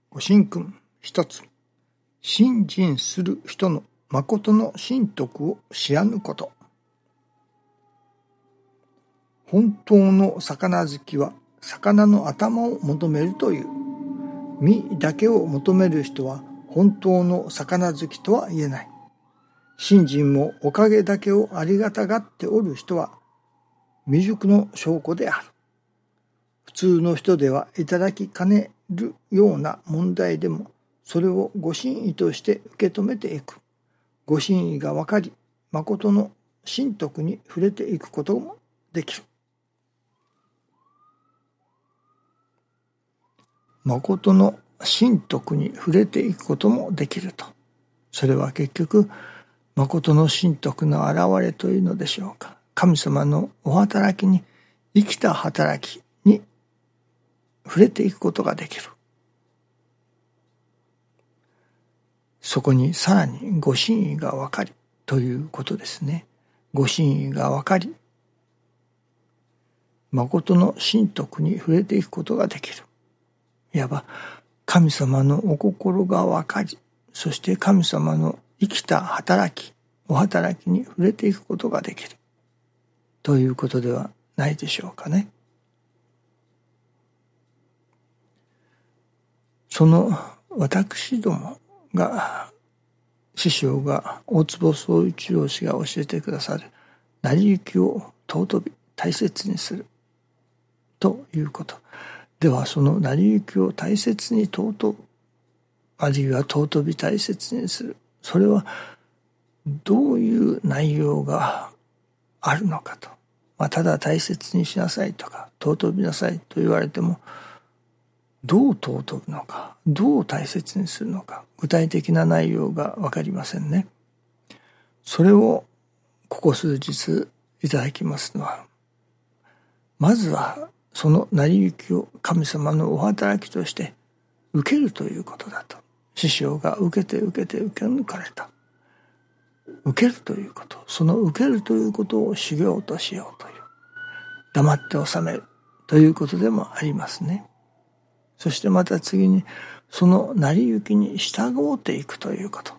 ご神君一つ、信心する人の誠の神徳を知らぬこと。本当の魚好きは魚の頭を求めるという。身だけを求める人は本当の魚好きとは言えない。信心もおかげだけをありがたがっておる人は未熟の証拠である。普通の人ではいただきかねるような問題でも、それをご神意として受け止めていく。ご神意が分かり、誠の神徳に触れていくこともできる。誠の神徳に触れていくこともできると。それは結局、誠の神徳の現れというのでしょうか。神様のお働きに、生きた働きに触れていくことができる。そこにさらにご神意が分かりということですね。ご神意が分かり、誠の神徳に触れていくことができる。いわば神様のお心が分かり、そして神様の生きた働き、お働きに触れていくことができるということではないでしょうかね。その私どもが、師匠が大坪宗一郎氏が教えてくださる成り行きを尊び大切にするということでは、その成り行きを大切に尊ぶ、あるいは尊び大切にする、それはどういう内容があるのかと。ただ大切にしなさいとか尊びなさいと言われても、どう尊ぶのか、どう大切にするのか、具体的な内容が分かりませんね。それをここ数日いただきますのは、まずはその成り行きを神様のお働きとして受けるということだと。師匠が受け抜かれた。受けるということ、その受けるということを修行としようという。黙って収めるということでもありますね。そしてまた次に、その成り行きに従うていくということ。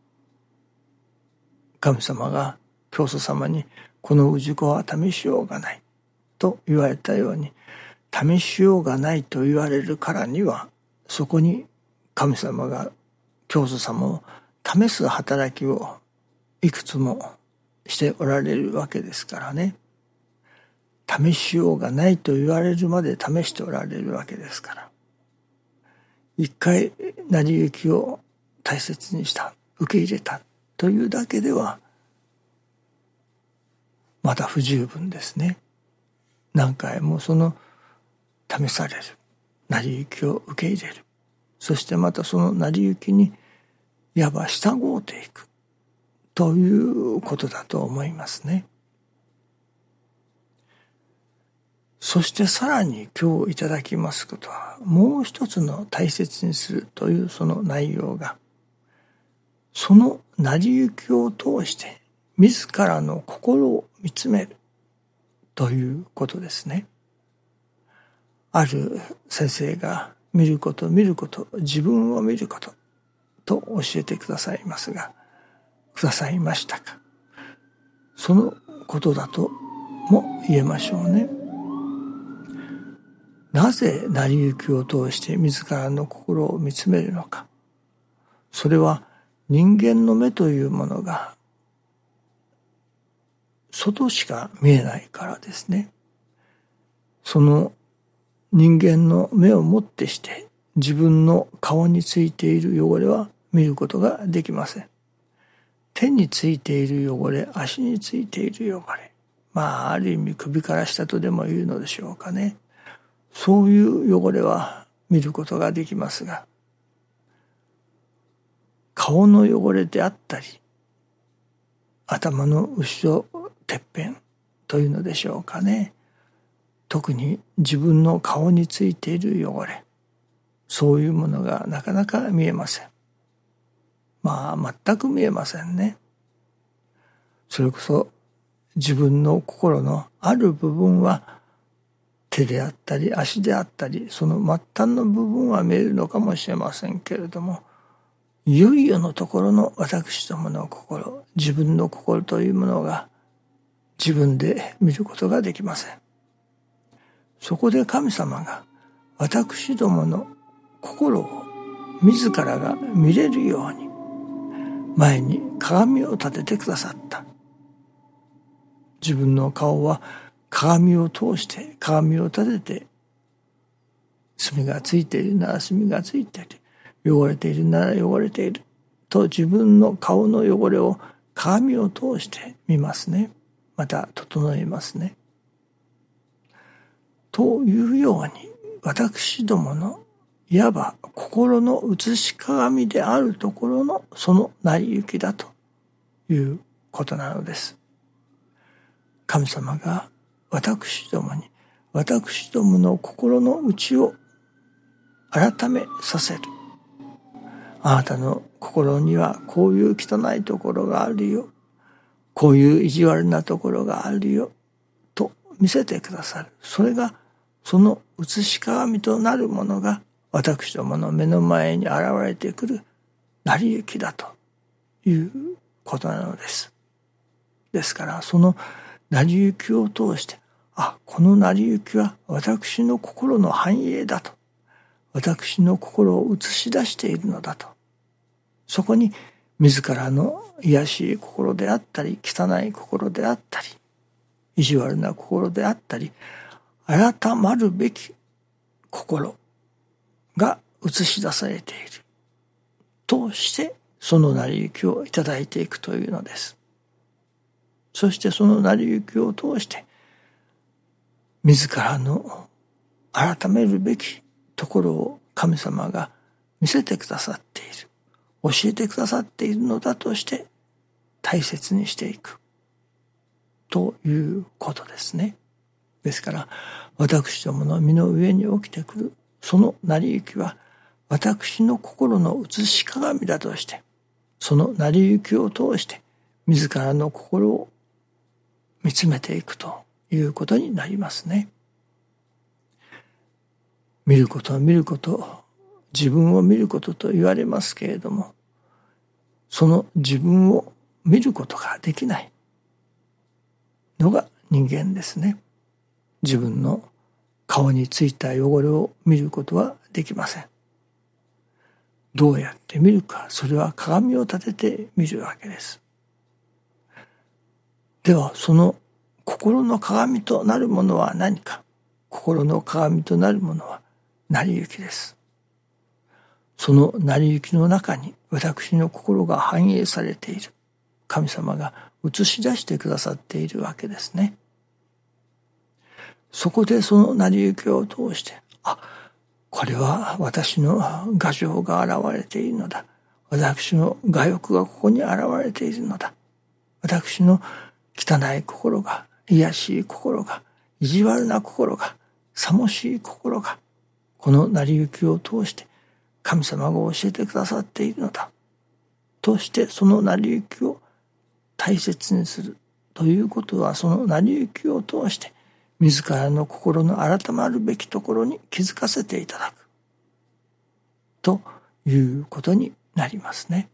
神様が教祖様に、この氏子は試しようがないと言われたように、試しようがないと言われるからには、そこに神様が教祖様を試す働きをいくつもしておられるわけですからね。試しようがないと言われるまで試しておられるわけですから。一回成り行きを大切にした、受け入れたというだけではまだ不十分ですね。何回もその試される成り行きを受け入れる、そしてまたその成り行きにいわば従うていくということだと思いますね。そしてさらに今日いただきますことは、もう一つの大切にするというその内容が、その成り行きを通して自らの心を見つめるということですね。ある先生が見ること、自分を見ることと教えてくださいますが、くださいましたか。そのことだとも言えましょうね。なぜ成り行きを通して自らの心を見つめるのか。それは人間の目というものが外しか見えないからですね。その人間の目をもってして自分の顔についている汚れは見ることができません。手についている汚れ、足についている汚れ、ある意味首から下とでも言うのでしょうかね。そういう汚れは見ることができますが、顔の汚れであったり、頭の後ろてっぺんというのでしょうかね。特に自分の顔についている汚れ、そういうものがなかなか見えません。全く見えませんね。それこそ自分の心のある部分は手であったり足であったり、その末端の部分は見えるのかもしれませんけれども、いよいよのところの私どもの心、自分の心というものが自分で見ることができません。そこで神様が私どもの心を自らが見れるように前に鏡を立ててくださった。自分の顔は鏡を通して、鏡を立てて、墨がついているなら墨がついている、汚れているなら汚れていると、自分の顔の汚れを鏡を通して見ますね。また整えますね。というように、私どものいわば心の映し鏡であるところのその成り行きだということなのです。神様が私どもに、私どもの心の内を改めさせる。あなたの心にはこういう汚いところがあるよ。こういう意地悪なところがあるよ。と見せてくださる。それがその映し鏡となるものが私どもの目の前に現れてくる成り行きだということなのです。ですからその成り行きを通して、この成り行きは私の心の繁栄だと、私の心を映し出しているのだと、そこに自らの卑しい心であったり、汚い心であったり、意地悪な心であったり、改まるべき心が映し出されているとして、その成り行きをいただいていくというのです。そしてその成り行きを通して自らの改めるべきところを神様が見せてくださっている、教えてくださっているのだとして大切にしていくということですね。ですから私どもの身の上に起きてくるその成り行きは私の心の映し鏡だとして、その成り行きを通して自らの心を見つめていくということになりますね。見ること、自分を見ることと言われますけれども、その自分を見ることができないのが人間ですね。自分の顔についた汚れを見ることはできません。どうやって見るか、それは鏡を立てて見るわけです。ではその心の鏡となるものは何か。心の鏡となるものは成り行きです。その成り行きの中に私の心が反映されている。神様が映し出してくださっているわけですね。そこでその成り行きを通して、これは私の牙城が現れているのだ。私の我欲がここに現れているのだ。私の汚い心が、卑しい心が、意地悪な心が、さもしい心が、この成り行きを通して神様が教えてくださっているのだ。としてその成り行きを大切にするということは、その成り行きを通して自らの心の改まるべきところに気づかせていただくということになりますね。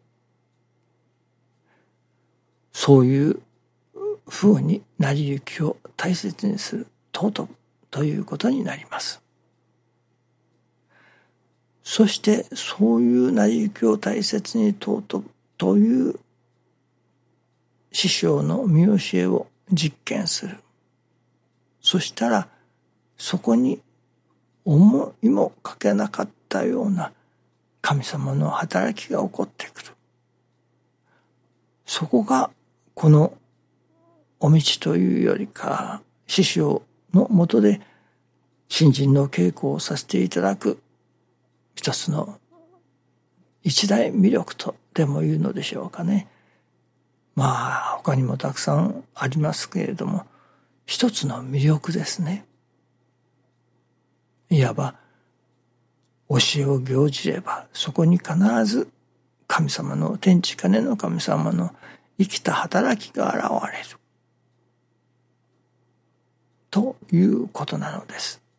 そういうふうに成り行きを大切にする、尊ぶということになります。そしてそういう成り行きを大切に尊ぶという師匠の見教えを実験する。そしたらそこに思いもかけなかったような神様の働きが起こってくる。そこがこのお道というよりか、師匠のもとで信心の稽古をさせていただく一つの一大魅力とでも言うのでしょうかね。他にもたくさんありますけれども、一つの魅力ですね。いわば教えを行じればそこに必ず神様の、天地金の神様の生きた働きが現れるということなのです。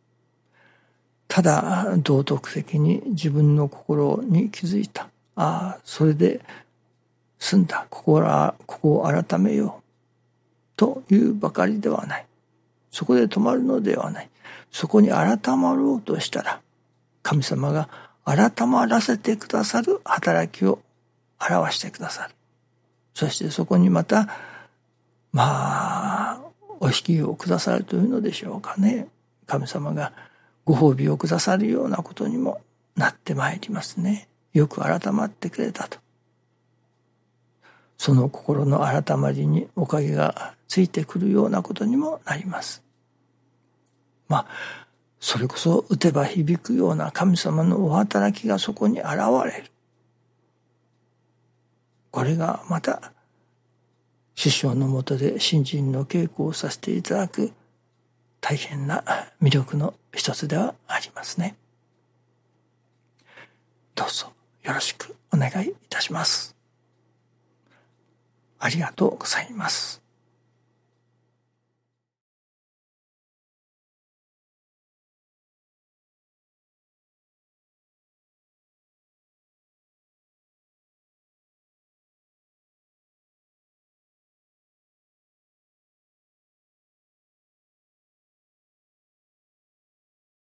ただ道徳的に自分の心に気づいた。それで済んだ。ここを改めよう。というばかりではない。そこで止まるのではない。そこに改まろうとしたら、神様が改まらせてくださる働きを表してくださる。そしてそこにまた、お引きをくださるというのでしょうかね。神様がご褒美をくださるようなことにもなってまいりますね。よく改まってくれたと。その心の改まりにおかげがついてくるようなことにもなります。それこそ打てば響くような神様のお働きがそこに現れる。これがまた師匠のもとで信心の稽古をさせていただく大変な魅力の一つではありますね。どうぞよろしくお願いいたします。ありがとうございます。